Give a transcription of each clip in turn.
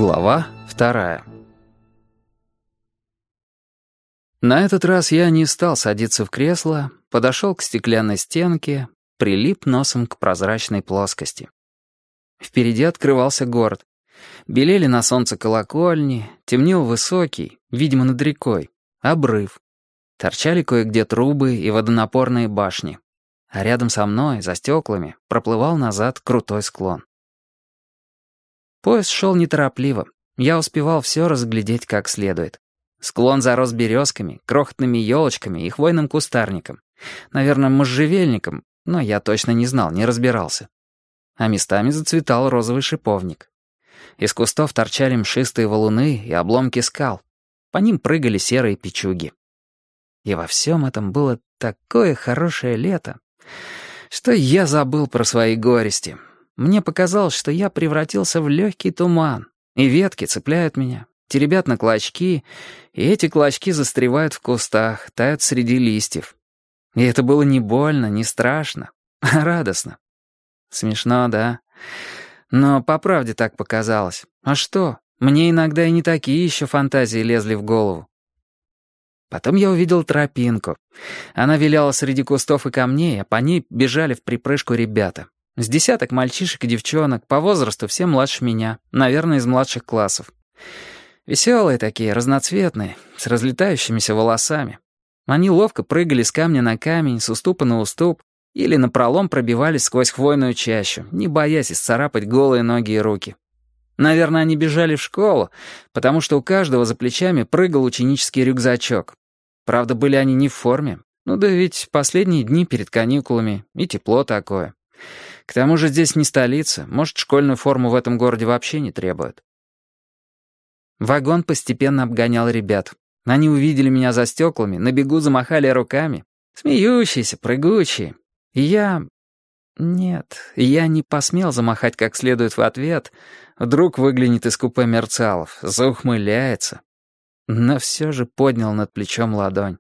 Глава 2. На этот раз я не стал садиться в кресло, подошел к стеклянной стенке, прилип носом к прозрачной плоскости. Впереди открывался город. Белели на солнце колокольни, темнел высокий, видимо, над рекой, обрыв. Торчали кое-где трубы и водонапорные башни. А рядом со мной, за стеклами, проплывал назад крутой склон. Поезд шел неторопливо. Я успевал все разглядеть как следует. Склон зарос березками, крохотными елочками и хвойным кустарником. Наверное, можжевельником, но я точно не знал, не разбирался. А местами зацветал розовый шиповник. Из кустов торчали мшистые валуны и обломки скал. По ним прыгали серые печуги. И во всем этом было такое хорошее лето, что я забыл про свои горести. Мне показалось, что я превратился в легкий туман, и ветки цепляют меня, теребят на клочки, и эти клочки застревают в кустах, тают среди листьев. И это было не больно, не страшно, а радостно. Смешно, да? Но по правде так показалось. А что? Мне иногда и не такие еще фантазии лезли в голову. Потом я увидел тропинку. Она виляла среди кустов и камней, а по ней бежали вприпрыжку ребята. С десяток мальчишек и девчонок, по возрасту все младше меня, наверное, из младших классов. Веселые такие, разноцветные, с разлетающимися волосами. Они ловко прыгали с камня на камень, с уступа на уступ, или напролом пробивались сквозь хвойную чащу, не боясь исцарапать голые ноги и руки. Наверное, они бежали в школу, потому что у каждого за плечами прыгал ученический рюкзачок. Правда, были они не в форме. Ну да ведь последние дни перед каникулами, и тепло такое. К тому же здесь не столица, может, школьную форму в этом городе вообще не требуют. Вагон постепенно обгонял ребят. Они увидели меня за стеклами, на бегу замахали руками. Смеющиеся, прыгучие. И Нет, я не посмел замахать как следует в ответ. Вдруг выглянет из купе Мерцалов, заухмыляется. Но все же поднял над плечом ладонь.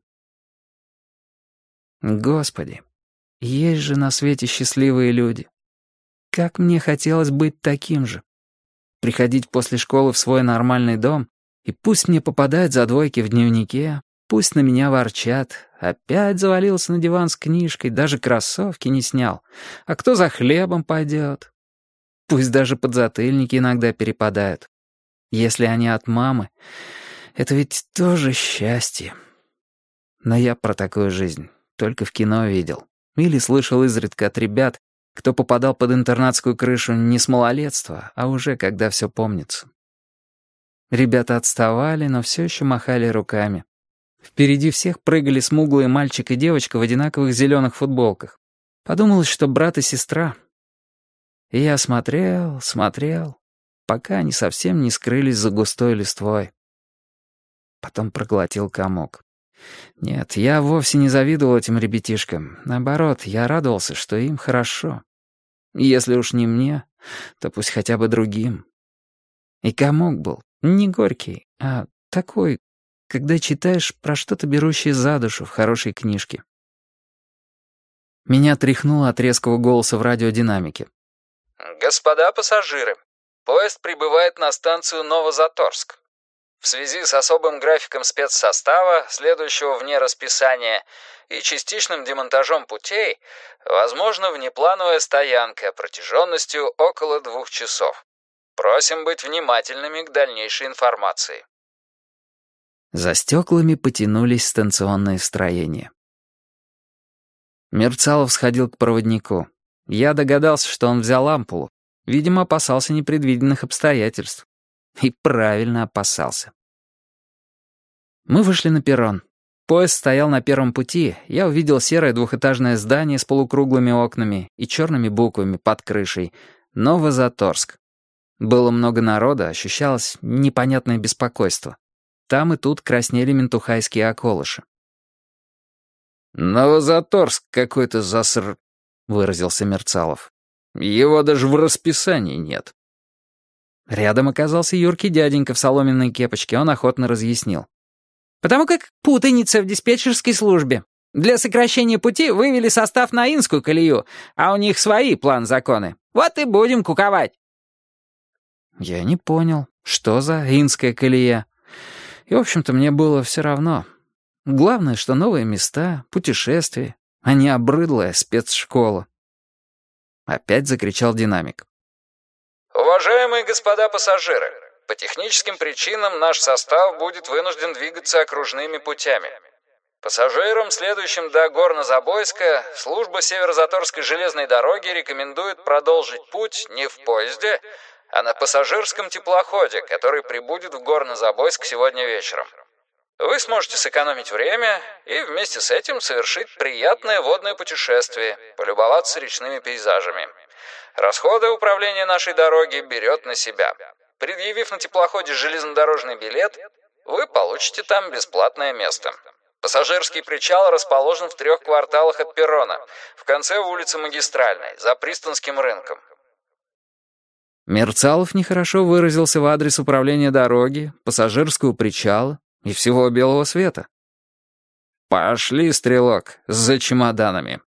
Господи, есть же на свете счастливые люди. Как мне хотелось быть таким же. Приходить после школы в свой нормальный дом, и пусть мне попадают за двойки в дневнике, пусть на меня ворчат, опять завалился на диван с книжкой, даже кроссовки не снял. А кто за хлебом пойдет? Пусть даже подзатыльники иногда перепадают. Если они от мамы, это ведь тоже счастье. Но я про такую жизнь только в кино видел. Или слышал изредка от ребят, кто попадал под интернатскую крышу не с малолетства, а уже когда все помнится. Ребята отставали, но все еще махали руками. Впереди всех прыгали смуглые мальчик и девочка в одинаковых зеленых футболках. Подумалось, что брат и сестра. И я смотрел, пока они совсем не скрылись за густой листвой. Потом проглотил комок. Нет, я вовсе не завидовал этим ребятишкам. Наоборот, я радовался, что им хорошо. И если уж не мне, то пусть хотя бы другим. И комок был не горький, а такой, когда читаешь про что-то берущее за душу в хорошей книжке. Меня тряхнуло от резкого голоса в радиодинамике. «Господа пассажиры, поезд прибывает на станцию Новозаторск. В связи с особым графиком спецсостава, следующего вне расписания, и частичным демонтажом путей, возможно внеплановая стоянка протяженностью около 2 часов. Просим быть внимательными к дальнейшей информации». За стеклами потянулись станционные строения. Мерцалов сходил к проводнику. Я догадался, что он взял ампулу. Видимо, опасался непредвиденных обстоятельств. И правильно опасался. Мы вышли на перрон. Поезд стоял на первом пути. Я увидел серое двухэтажное здание с полукруглыми окнами и черными буквами под крышей. Новозаторск. Было много народа, ощущалось непонятное беспокойство. Там и тут краснели ментухайские околыши. «Новозаторск какой-то заср...» — выразился Мерцалов. «Его даже в расписании нет». Рядом оказался юркий дяденька в соломенной кепочке, он охотно разъяснил. «Потому как путаница в диспетчерской службе. Для сокращения пути вывели состав на Инскую колею, а у них свои план-законы. Вот и будем куковать». Я не понял, что за инская колея. И, в общем-то, мне было все равно. Главное, что новые места, путешествия, а не обрыдлая спецшкола. Опять закричал динамик. Уважаемые господа пассажиры, по техническим причинам наш состав будет вынужден двигаться окружными путями. Пассажирам, следующим до Горно-Забойска, служба Северо-Заторской железной дороги рекомендует продолжить путь не в поезде, а на пассажирском теплоходе, который прибудет в Горно-Забойск сегодня вечером. Вы сможете сэкономить время и вместе с этим совершить приятное водное путешествие, полюбоваться речными пейзажами. Расходы управления нашей дороги берет на себя. Предъявив на теплоходе железнодорожный билет, вы получите там бесплатное место. Пассажирский причал расположен в 3 кварталах от перрона, в конце улицы Магистральной, за Пристанским рынком. Мерцалов нехорошо выразился в адрес управления дороги, пассажирского причала и всего белого света. «Пошли, стрелок, за чемоданами».